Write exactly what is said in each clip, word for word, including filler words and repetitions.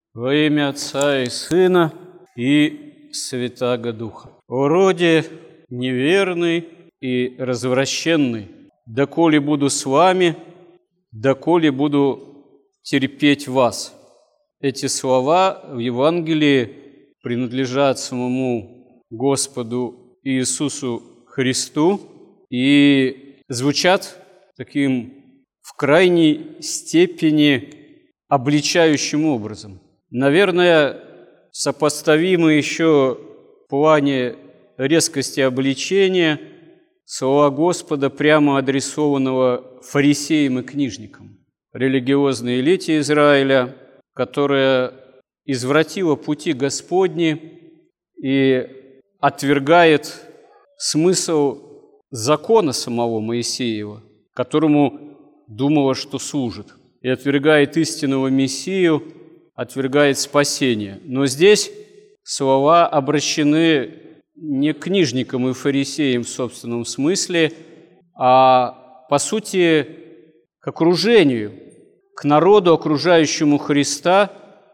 Во имя Отца и Сына и Святаго Духа. О роде неверный и развращенный, доколе буду с вами, доколе буду терпеть вас. Эти слова в Евангелии принадлежат самому Господу Иисусу Христу и звучат таким в крайней степени обличающим образом. Наверное, сопоставимы еще в плане резкости обличения слова Господа, прямо адресованного фарисеям и книжникам, религиозной элите Израиля, которая извратила пути Господни и отвергает смысл закона самого Моисеева, которому думала, что служит, и отвергает истинного Мессию, отвергает спасение. Но здесь слова обращены не к книжникам и фарисеям в собственном смысле, а, по сути, к окружению, к народу, окружающему Христа.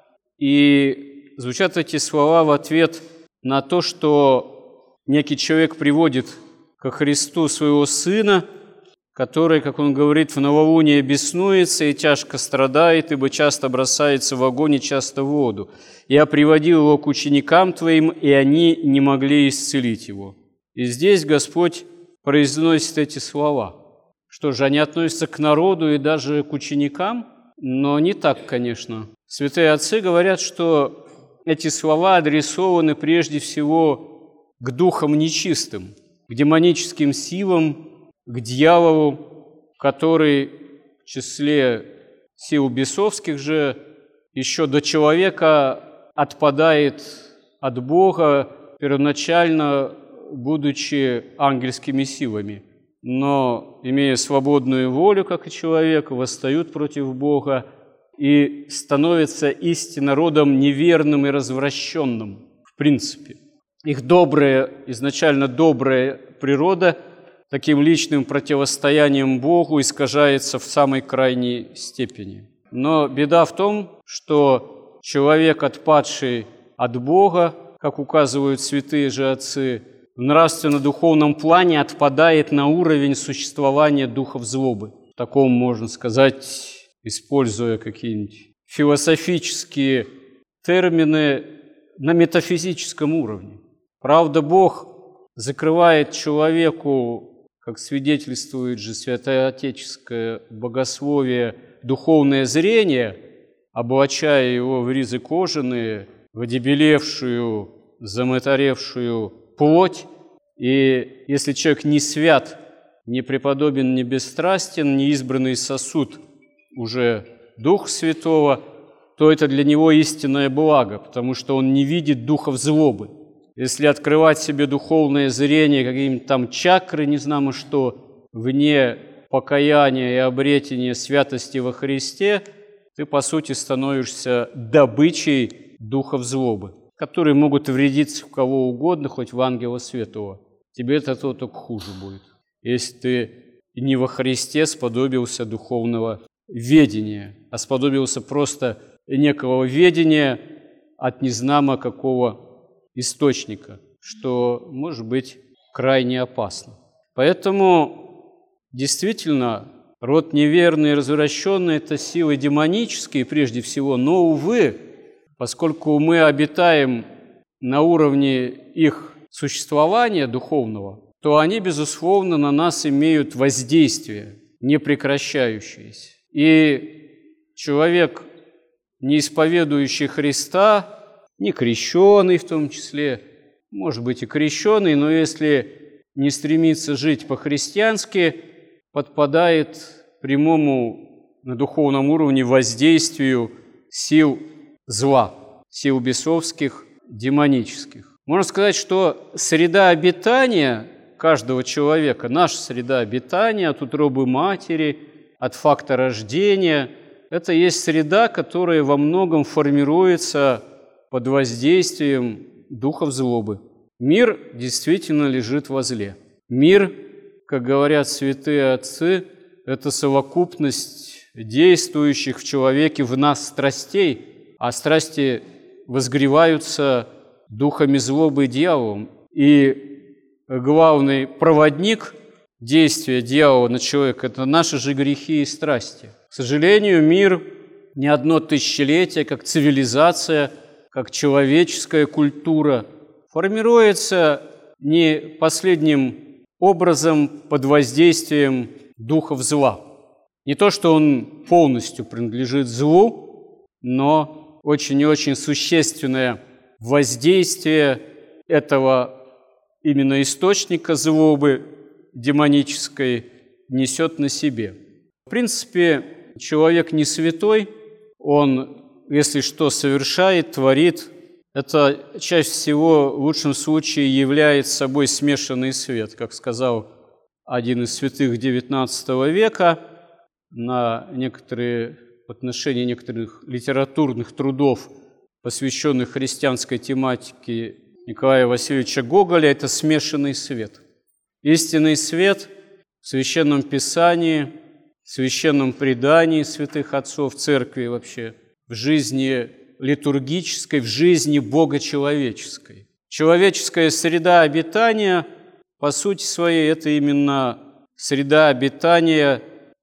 И звучат эти слова в ответ на то, что некий человек приводит ко Христу своего сына, который, как он говорит, в новолуние беснуется и тяжко страдает, ибо часто бросается в огонь и часто в воду. Я приводил его к ученикам твоим, и они не могли исцелить его. И здесь Господь произносит эти слова. Что же, они относятся к народу и даже к ученикам? Но не так, конечно. Святые отцы говорят, что эти слова адресованы прежде всего к духам нечистым, к демоническим силам, к дьяволу, который в числе сил бесовских же еще до человека отпадает от Бога, первоначально будучи ангельскими силами, но, имея свободную волю, как и человек, восстают против Бога и становятся истинно родом неверным и развращенным в принципе. Их добрая, изначально добрая природа таким личным противостоянием Богу искажается в самой крайней степени. Но беда в том, что человек, отпадший от Бога, как указывают святые же отцы, в нравственно-духовном плане отпадает на уровень существования духов злобы. В таком, можно сказать, используя какие-нибудь философические термины, на метафизическом уровне. Правда, Бог закрывает человеку, как свидетельствует же святоотеческое богословие, духовное зрение, облачая его в ризы кожаные, в одебелевшую, замоторевшую плоть. И если человек не свят, не преподобен, не бесстрастен, не избранный сосуд уже Духа Святого, то это для него истинное благо, потому что он не видит духов злобы. Если открывать себе духовное зрение, какие-нибудь там чакры, не знамо что, вне покаяния и обретения святости во Христе, ты, по сути, становишься добычей духов злобы, которые могут вредить в кого угодно, хоть в ангела святого. Тебе это только хуже будет, если ты не во Христе сподобился духовного ведения, а сподобился просто некого ведения от незнамо какого источника, что может быть крайне опасно. Поэтому действительно род неверный и развращенный – это силы демонические прежде всего, но, увы, поскольку мы обитаем на уровне их существования духовного, то они, безусловно, на нас имеют воздействие, не прекращающееся. И человек, не исповедующий Христа, не крещеный в том числе, может быть и крещеный, но если не стремится жить по-христиански, подпадает прямому на духовном уровне воздействию сил зла, сил бесовских, демонических. Можно сказать, что среда обитания каждого человека, наша среда обитания от утробы матери, от факта рождения, это есть среда, которая во многом формируется под воздействием духов злобы. Мир действительно лежит во зле. Мир, как говорят святые отцы, это совокупность действующих в человеке в нас страстей, а страсти возгреваются духами злобы и дьяволом. И главный проводник действия дьявола на человека – это наши же грехи и страсти. К сожалению, мир не одно тысячелетие, как цивилизация, как человеческая культура, формируется не последним образом под воздействием духов зла. Не то, что он полностью принадлежит злу, но очень и очень существенное воздействие этого именно источника злобы демонической несет на себе. В принципе, человек не святой, он, если что совершает, творит, это чаще всего в лучшем случае является собой смешанный свет, как сказал один из святых девятнадцатого века на некоторые, в отношении некоторых литературных трудов, посвященных христианской тематике Николая Васильевича Гоголя, это смешанный свет. Истинный свет в Священном Писании, в священном предании святых отцов церкви вообще, в жизни литургической, в жизни богочеловеческой. Человеческая среда обитания, по сути своей, это именно среда обитания,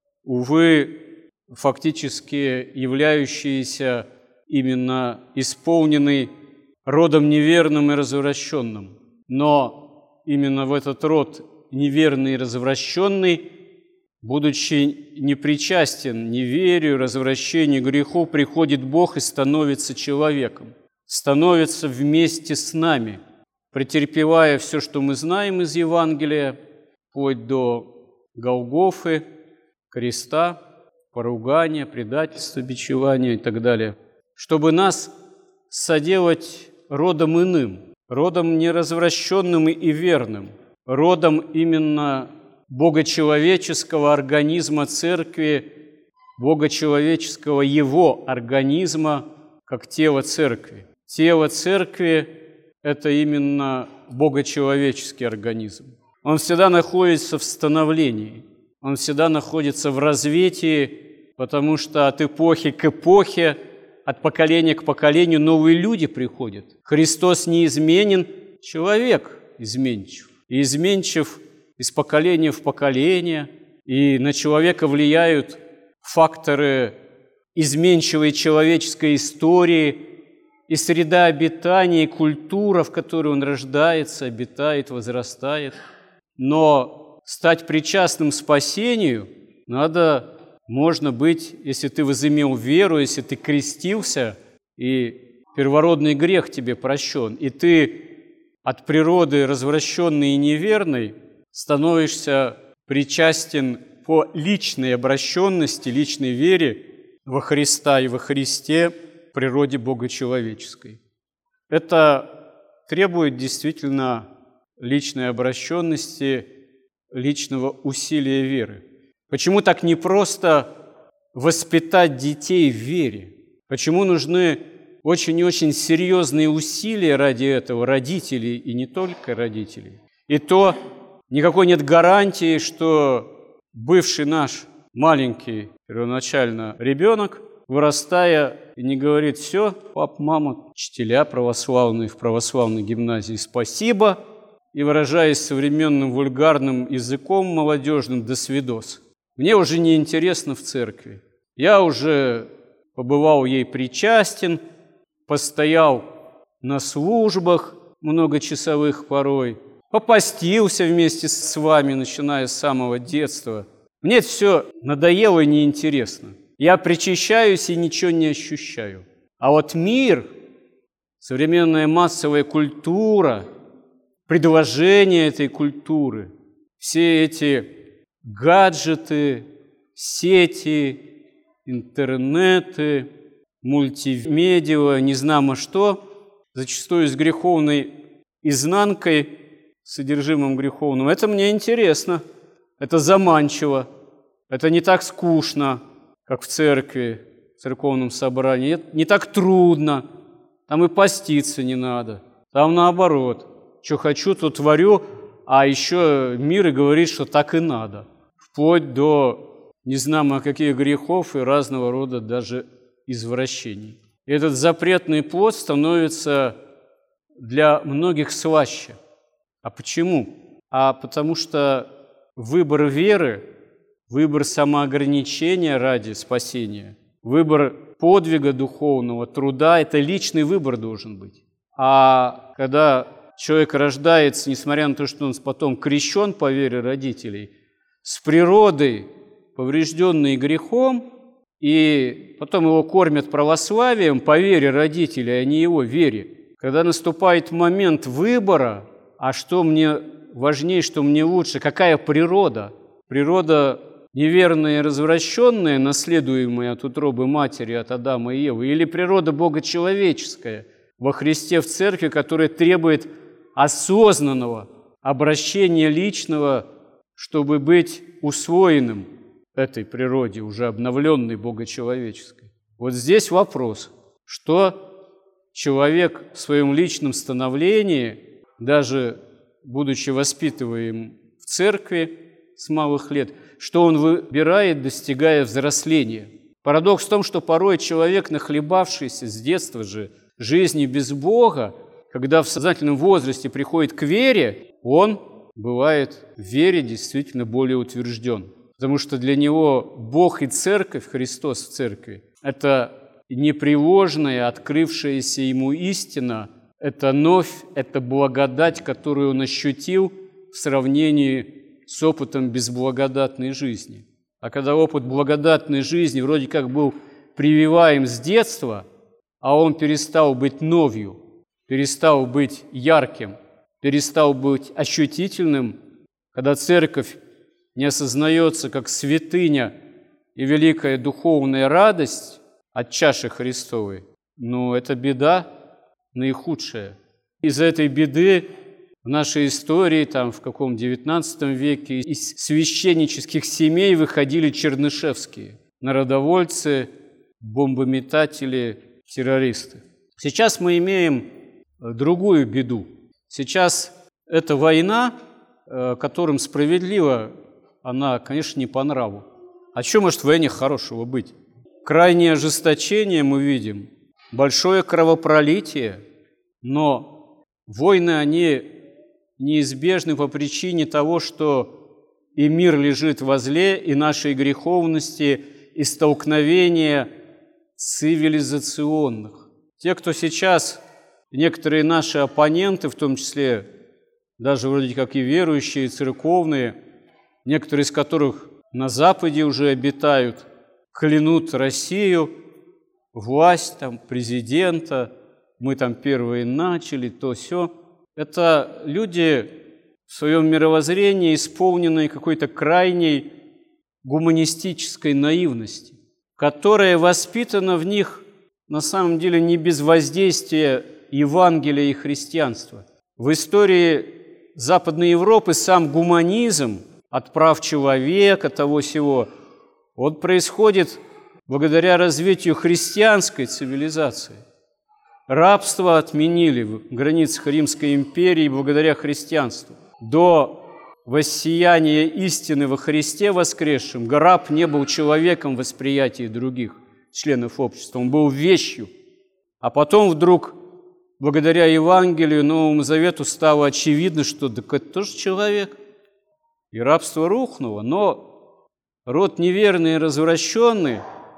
увы, фактически являющаяся именно исполненной родом неверным и развращенным. Но именно в этот род неверный и развращенный, будучи непричастен неверию, развращению, греху, приходит Бог и становится человеком, становится вместе с нами, претерпевая все, что мы знаем из Евангелия, вплоть до Голгофы, креста, поругания, предательства, бичевания и так далее, чтобы нас соделать родом иным, родом неразвращенным и верным, родом именно богочеловеческого организма Церкви, богочеловеческого Его организма, как тело Церкви. Тело Церкви – это именно богочеловеческий организм. Он всегда находится в становлении, он всегда находится в развитии, потому что от эпохи к эпохе, от поколения к поколению новые люди приходят. Христос неизменен, человек изменчив. И изменчив из поколения в поколение, и на человека влияют факторы изменчивой человеческой истории, и среда обитания, и культура, в которой он рождается, обитает, возрастает. Но стать причастным спасению надо, можно быть, если ты возымел веру, если ты крестился, и первородный грех тебе прощен, и ты от природы развращенный и неверный становишься причастен по личной обращенности, личной вере во Христа и во Христе, природе богочеловеческой. Это требует действительно личной обращенности, личного усилия веры. Почему так непросто воспитать детей в вере? Почему нужны очень и очень серьезные усилия ради этого родителей, и не только родителей? И то никакой нет гарантии, что бывший наш маленький первоначально ребенок, вырастая, не говорит: все, пап, мама, учителя православные в православной гимназии, спасибо, и, выражаясь современным вульгарным языком молодежным, до свидос. Мне уже не интересно в церкви. Я уже побывал ей причастен, постоял на службах многочасовых порой, попастился вместе с вами, начиная с самого детства. Мне это все надоело и неинтересно. Я причащаюсь и ничего не ощущаю. А вот мир, современная массовая культура, предложение этой культуры, все эти гаджеты, сети, интернеты, мультимедиа, не знамо что, зачастую с греховной изнанкой, содержимым греховным. Это мне интересно, это заманчиво, это не так скучно, как в церкви, в церковном собрании, это не так трудно, там и поститься не надо, там наоборот, что хочу, то творю, а еще мир и говорит, что так и надо, вплоть до не знамо каких грехов и разного рода даже извращений. И И этот запретный плод становится для многих слаще. А почему? А потому что выбор веры, выбор самоограничения ради спасения, выбор подвига духовного, труда – это личный выбор должен быть. А когда человек рождается, несмотря на то, что он потом крещен по вере родителей, с природой, поврежденной грехом, и потом его кормят православием по вере родителей, а не его вере. Когда наступает момент выбора, а что мне важнее, что мне лучше, какая природа? Природа неверная и развращенная, наследуемая от утробы матери, от Адама и Евы, или природа богочеловеческая во Христе в Церкви, которая требует осознанного обращения личного, чтобы быть усвоенным этой природе, уже обновленной богочеловеческой. Вот здесь вопрос, что человек в своем личном становлении, даже будучи воспитываем в церкви с малых лет, что он выбирает, достигая взросления. Парадокс в том, что порой человек, нахлебавшийся с детства же жизни без Бога, когда в сознательном возрасте приходит к вере, он бывает в вере действительно более утвержден. Потому что для него Бог и Церковь, Христос в Церкви, это непреложная, открывшаяся ему истина, это новь, это благодать, которую он ощутил в сравнении с опытом безблагодатной жизни. А когда опыт благодатной жизни вроде как был прививаем с детства, а он перестал быть новью, перестал быть ярким, перестал быть ощутительным, когда Церковь не осознается как святыня и великая духовная радость от чаши Христовой, ну, это беда наихудшая. Из-за этой беды в нашей истории, там, в каком девятнадцатом веке, из священнических семей выходили чернышевские, народовольцы, бомбометатели, террористы. Сейчас мы имеем другую беду. Сейчас эта война, которым справедливо, она, конечно, не по нраву. А что может в войне хорошего быть? Крайнее ожесточение мы видим, большое кровопролитие, но войны, они неизбежны по причине того, что и мир лежит во зле, и нашей греховности, и столкновения цивилизационных. Те, кто сейчас, некоторые наши оппоненты, в том числе даже вроде как и верующие, и церковные, некоторые из которых на Западе уже обитают, клянут Россию, власть, там, президента, мы там первые начали, то сё. Это люди в своем мировоззрении, исполненные какой-то крайней гуманистической наивности, которая воспитана в них на самом деле не без воздействия Евангелия и христианства. В истории Западной Европы сам гуманизм от прав человека, того сего, он происходит благодаря развитию христианской цивилизации. Рабство отменили в границах Римской империи благодаря христианству. До воссияния истины во Христе воскресшем раб не был человеком в восприятии других членов общества, он был вещью. А потом вдруг, благодаря Евангелию, Новому Завету, стало очевидно, что так это тоже человек. И рабство рухнуло, но род неверный и развращенный,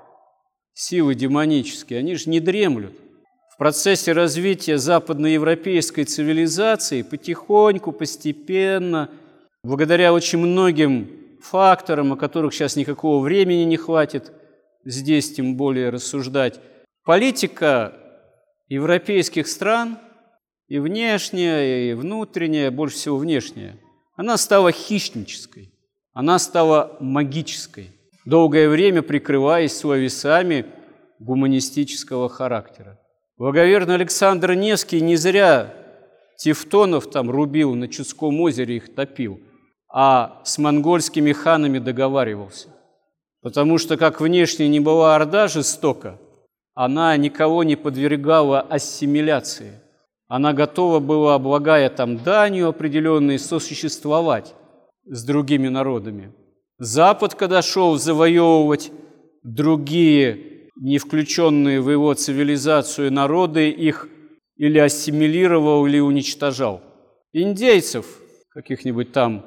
силы демонические, они же не дремлют. В процессе развития западноевропейской цивилизации потихоньку, постепенно, благодаря очень многим факторам, о которых сейчас никакого времени не хватит здесь тем более рассуждать, политика европейских стран, и внешняя, и внутренняя, больше всего внешняя, она стала хищнической, она стала магической, долгое время прикрываясь словесами гуманистического характера. Благоверный Александр Невский не зря тевтонов там рубил, на Чудском озере их топил, а с монгольскими ханами договаривался. Потому что, как внешне не была орда жестока, она никого не подвергала ассимиляции. Она готова была, облагая там данью определенной, сосуществовать с другими народами. Запад, когда шел завоевывать другие не включенные в его цивилизацию народы их или ассимилировал, или уничтожал. Индейцев, каких-нибудь там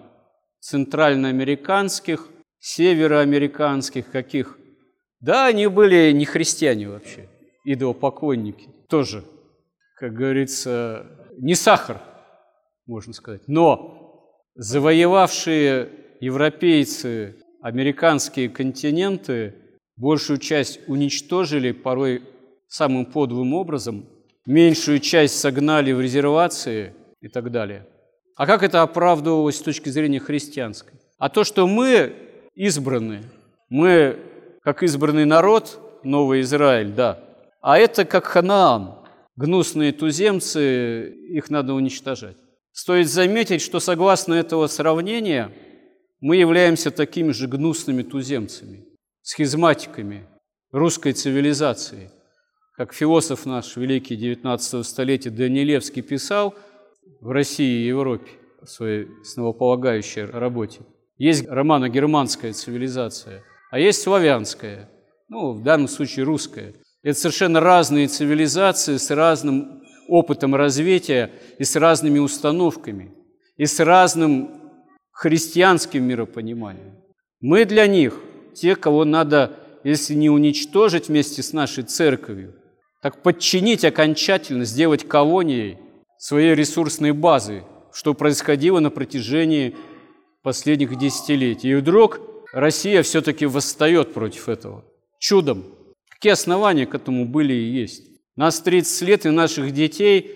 центральноамериканских, североамериканских каких, да, они были не христиане вообще, идолопоклонники тоже, как говорится, не сахар, можно сказать. Но завоевавшие европейцы американские континенты большую часть уничтожили, порой самым подлым образом, меньшую часть согнали в резервации и так далее. А как это оправдывалось с точки зрения христианской? А то, что мы избранные, мы как избранный народ, новый Израиль, да, а это как Ханаан, гнусные туземцы, их надо уничтожать. Стоит заметить, что согласно этого сравнения мы являемся такими же гнусными туземцами, схизматиками русской цивилизации. Как философ наш, великий девятнадцатого столетия Данилевский писал в России и Европе в своей основополагающей работе. Есть романо-германская цивилизация, а есть славянская, ну, в данном случае русская. Это совершенно разные цивилизации с разным опытом развития и с разными установками, и с разным христианским миропониманием. Мы для них те, кого надо, если не уничтожить вместе с нашей церковью, так подчинить окончательно, сделать колонией своей ресурсной базы, что происходило на протяжении последних десятилетий. И вдруг Россия все-таки восстает против этого. Чудом. Какие основания к этому были и есть? Нас тридцать лет и наших детей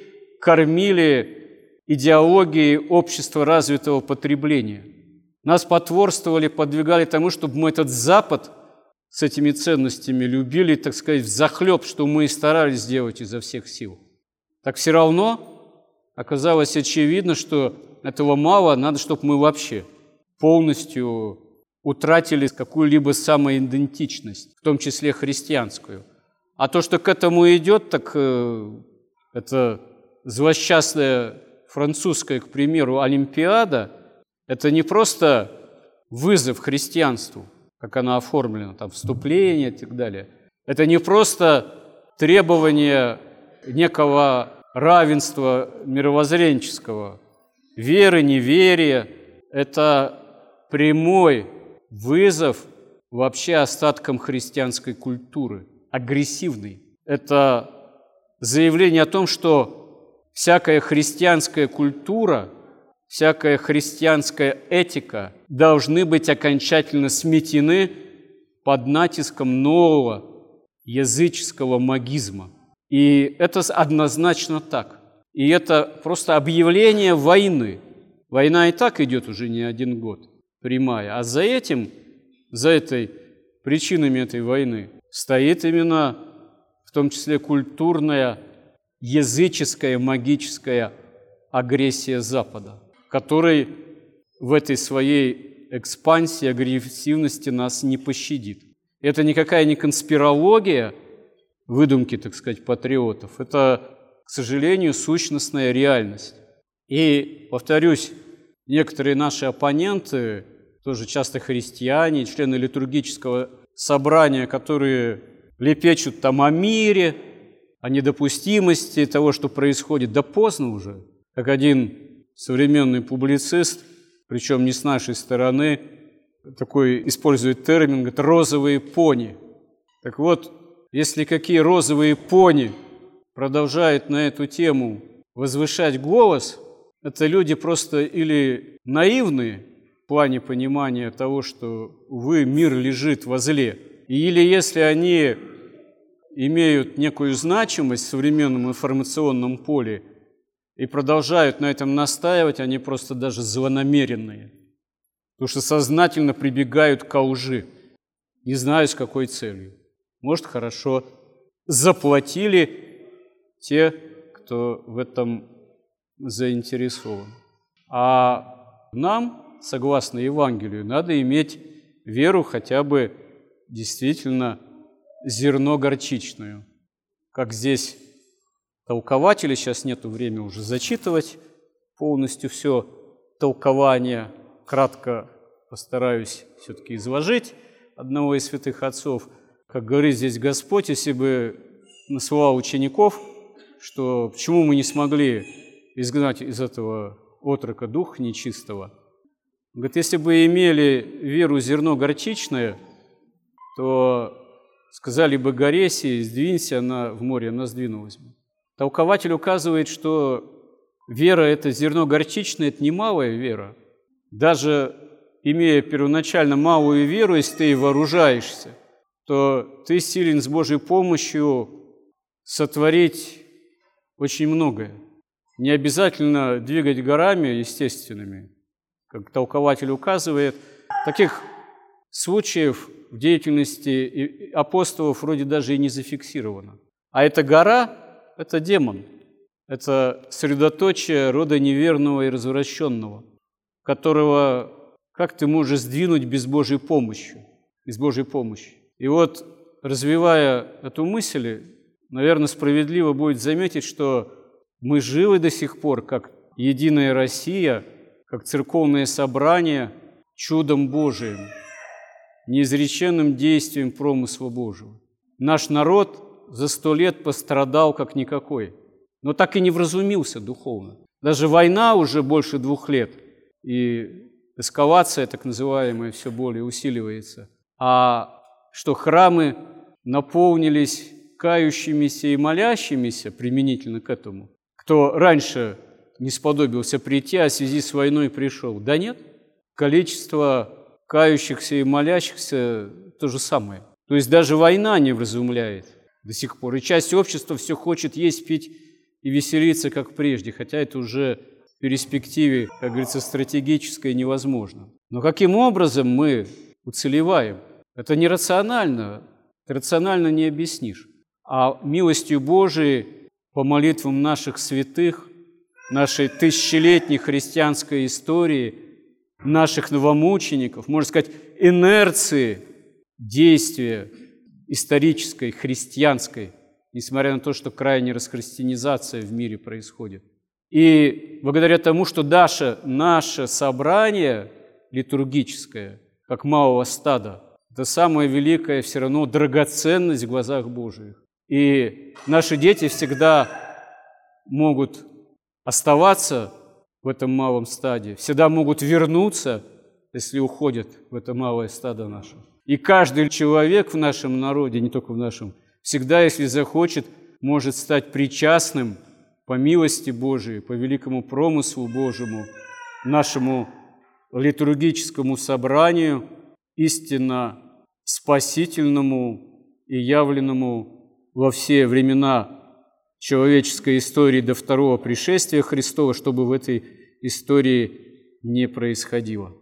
кормили идеологией общества развитого потребления. Нас потворствовали, подвигали тому, чтобы мы этот Запад с этими ценностями любили, так сказать, взахлеб, что мы и старались сделать изо всех сил. Так все равно оказалось очевидно, что этого мало, надо, чтобы мы вообще полностью утратили какую-либо самоидентичность, в том числе христианскую. А то, что к этому идет, так э, это злосчастная французская, к примеру, Олимпиада, это не просто вызов христианству, как она оформлена, там, вступление и так далее. Это не просто требование некого равенства мировоззренческого, веры, неверия. Это прямой вызов вообще остаткам христианской культуры, агрессивный. Это заявление о том, что всякая христианская культура, всякая христианская этика должны быть окончательно сметены под натиском нового языческого магизма. И это однозначно так. И это просто объявление войны. Война и так идет уже не один год, прямая. А за этим, за этой причинами этой войны стоит именно, в том числе, культурная, языческая, магическая агрессия Запада, который в этой своей экспансии, агрессивности нас не пощадит. Это никакая не конспирология, выдумки, так сказать, патриотов. Это, к сожалению, сущностная реальность. И, повторюсь, некоторые наши оппоненты, тоже часто христиане, члены литургического собрания, которые лепечут там о мире, о недопустимости того, что происходит, да поздно уже. Как один современный публицист, причем не с нашей стороны, такой использует термин, говорит, розовые пони. Так вот, если какие розовые пони продолжают на эту тему возвышать голос, это люди просто или наивные в плане понимания того, что, увы, мир лежит возле, или если они имеют некую значимость в современном информационном поле и продолжают на этом настаивать, они просто даже злонамеренные, потому что сознательно прибегают к лжи, не знаю, с какой целью. Может, хорошо заплатили те, кто в этом заинтересован. А нам, согласно Евангелию, надо иметь веру хотя бы действительно зерно горчичную. Как здесь толкователи, сейчас нету времени уже зачитывать полностью все толкование, кратко постараюсь все-таки изложить одного из святых отцов. как говорит здесь Господь, если бы насылал учеников, что почему мы не смогли изгнать из этого отрока дух нечистого. Говорит, если бы имели веру зерно горчичное, то сказали бы горе сей, сдвинься она в море, она сдвинулась бы. Толкователь указывает, что вера – это зерно горчичное, это не малая вера. Даже имея первоначально малую веру, если ты вооружаешься, то ты силен с Божьей помощью сотворить очень многое. Не обязательно двигать горами естественными, как толкователь указывает. Таких случаев в деятельности апостолов вроде даже и не зафиксировано. А эта гора – это демон, это средоточие рода неверного и развращенного, которого как ты можешь сдвинуть без Божьей помощи, без Божьей помощи. И вот, развивая эту мысль, наверное, справедливо будет заметить, что мы живы до сих пор, как единая Россия, как церковное собрание, чудом Божиим, неизреченным действием промысла Божьего. Наш народ за сто лет пострадал как никакой, но так и не вразумился духовно. Даже война уже больше двух лет, и эскалация, так называемая, все более усиливается. А что храмы наполнились кающимися и молящимися применительно к этому, кто раньше не сподобился прийти, а в связи с войной пришел. Да нет, количество кающихся и молящихся то же самое. То есть даже война не вразумляет до сих пор. И часть общества все хочет есть, пить и веселиться, как прежде, хотя это уже в перспективе, как говорится, стратегической невозможно. Но каким образом мы уцелеваем? Это нерационально, это рационально не объяснишь. А милостью Божией, по молитвам наших святых, нашей тысячелетней христианской истории, наших новомучеников, можно сказать, инерции действия исторической, христианской, несмотря на то, что крайняя расхристианизация в мире происходит. И благодаря тому, что наше, наше собрание литургическое, как малого стада, это самая великая все равно драгоценность в глазах Божьих. И наши дети всегда могут оставаться в этом малом стаде, всегда могут вернуться, если уходят в это малое стадо наше. И каждый человек в нашем народе, не только в нашем, всегда, если захочет, может стать причастным по милости Божией, по великому промыслу Божьему, нашему литургическому собранию, истинно спасительному и явленному во все времена человеческой истории до второго пришествия Христова, чтобы в этой истории не происходило.